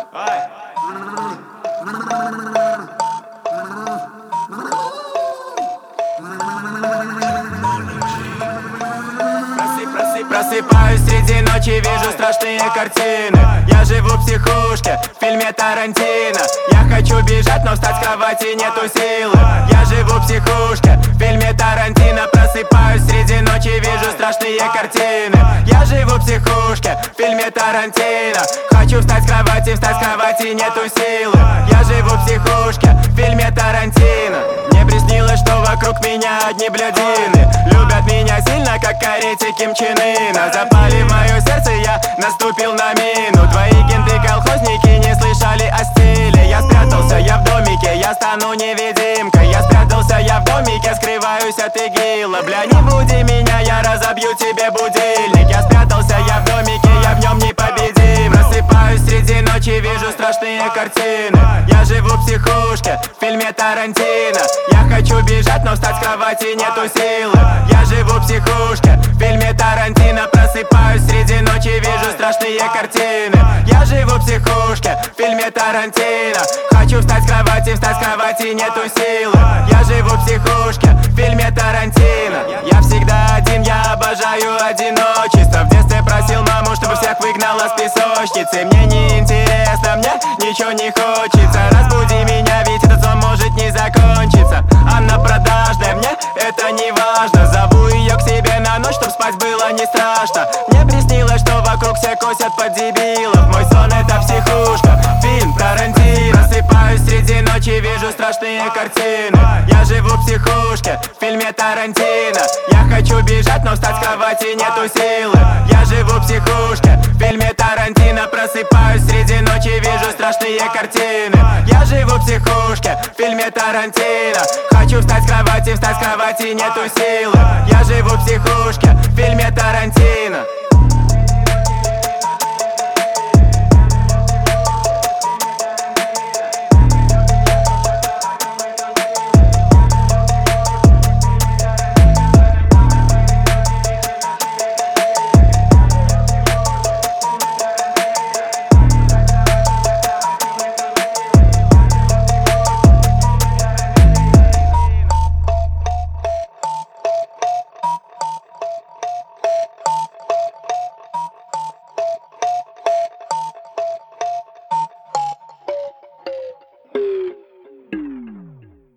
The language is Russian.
Просыпаюсь среди ночи, вижу страшные картины. Я живу в психушке, в фильме Тарантино. Я хочу бежать, но встать с кровати нету силы. Я живу в психушке, в фильме Тарантино. Просыпаюсь среди ночи, вижу страшные картины. Я живу в психушке, в фильме Тарантино. Хочу встать с кровати нету силы. Я живу в психушке, в фильме Тарантино. Мне приснилось, что вокруг меня одни блядины. Любят меня сильно, как корейцы Ким Чен Ына. Запали в мое сердце, я наступил на мину. Твои кенты-колхозники не слышали о стиле. Я спрятался, я в домике, я стану невидимкой. Я спрятался, я в домике, скрываюсь от игила. Бля, не буди меня, я разобью тебе будильник. Я спрятался, я в домике, я в нем непобедим. Просыпаюсь среди ночи, вижу страшные картины. Я живу в психушке, в фильме Тарантино. Я хочу бежать, но встать с кровати нету силы. Я живу в психушке, в фильме Тарантино. Просыпаюсь среди ночи, вижу страшные картины. Я живу в психушке, в фильме Тарантино. Хочу встать с кровати нету силы. Я живу в психушке, в фильме Тарантино. Я всегда один, я обожаю одиночество. В детстве просил маму, чтобы всех выгнала с песочницы. Мне не интересно, мне ничего не хочется. Разбуди меня, ведь этот сон может не закончиться. Она продажная, мне это не важно. Зову ее к себе на ночь, чтоб спать было не страшно. Мне приснилось, что вокруг все косят под дебилов. Мой сон это психушка, фильм Тарантино. Просыпаюсь среди ночи, вижу страшные картины. Я живу в психушке, в фильме Тарантино. Я хочу бежать, но встать с кровати нету силы. Я живу в психушке, в фильме Тарантино. Просыпаюсь среди ночи, вижу страшные картины. Я живу в психушке, в фильме Тарантино. Хочу встать с кровати нету силы. Я живу в психушке,